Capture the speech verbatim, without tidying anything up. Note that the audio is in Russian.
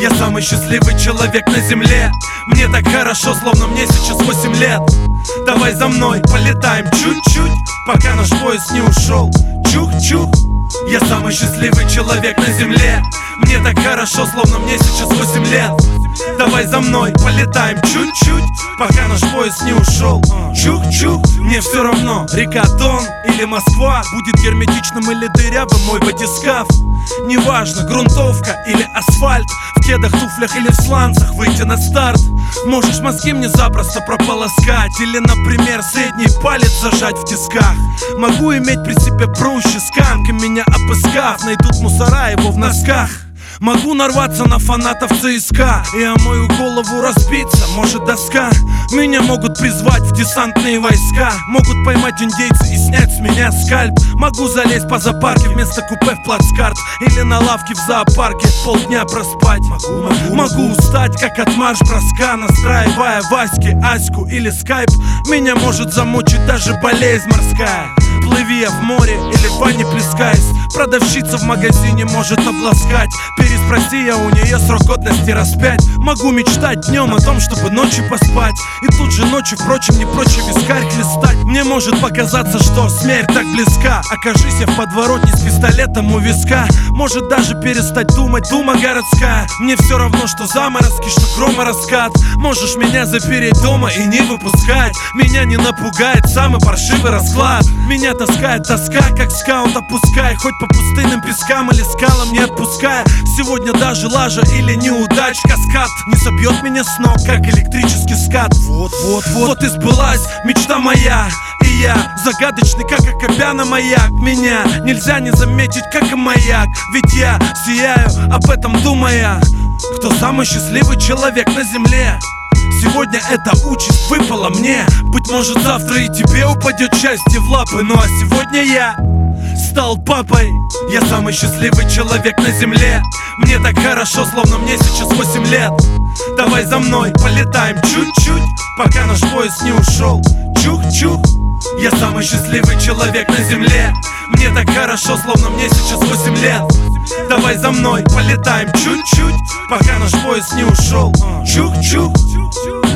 Я самый счастливый человек на земле. Мне так хорошо, словно мне сейчас восемь лет. Давай за мной, полетаем чуть-чуть, пока наш поезд не ушел. Чух-чух. Я самый счастливый человек на земле. Мне так хорошо, словно мне сейчас восемь лет. Давай за мной, полетаем чуть-чуть, пока наш поезд не ушел. Чух-чух. Мне все равно, река Дон или Москва, будет герметичным или дырявым мой батискаф. Неважно, грунтовка или асфальт, в кедах, туфлях или в сланцах выйти на старт. Можешь мозги мне запросто прополоскать, или, например, средний палец зажать в тисках. Могу иметь при себе прущи, сканки меня обыскав, найдут мусора его в носках. Могу нарваться на фанатов ЦСКА и о мою голову разбиться может доска. Меня могут призвать в десантные войска, могут поймать индейцы и снять с меня скальп. Могу залезть по зоопарке вместо купе в плацкарт, или на лавке в зоопарке полдня проспать. Могу, могу, могу устать, как от марш-броска, настраивая Васьки, Аську или скайп. Меня может замучить даже болезнь морская. Плыви я в море или в ванне плескаясь, продавщица в магазине может обласкать. Переспроси я у нее срок годности раз пять. Могу мечтать днем о том, чтобы ночью поспать, и тут же ночью, впрочем, не прочь вискарь хлестать. Мне может показаться, что смерть так близка. Окажись я в подворотне с пистолетом у виска, может даже перестать думать дума городская. Мне все равно, что заморозки, что громораскат. Можешь меня запереть дома и не выпускать. Меня не напугает самый паршивый расклад. Меня таскает тоска, как скаут, опускай хоть по пустынным пескам или скалам не отпуская. Сегодня даже лажа или неудач каскад не собьет меня с ног, как электрический скат. Вот, вот, вот, вот и сбылась мечта моя. И я загадочный, как Акопяна маяк. Меня нельзя не заметить, как и маяк, ведь я сияю, об этом думая. Кто самый счастливый человек на земле? Сегодня эта участь выпала мне. Быть может, завтра и тебе упадет счастье в лапы. Ну а сегодня я стал папой. Я самый счастливый человек на земле. Мне так хорошо, словно мне сейчас восемь лет. Давай за мной, полетаем чуть-чуть, пока наш поезд не ушел. Чух-чух. Я самый счастливый человек на земле. Мне так хорошо, словно мне сейчас восемь лет. Давай за мной, полетаем чуть-чуть, пока наш поезд не ушел. Чух-чух.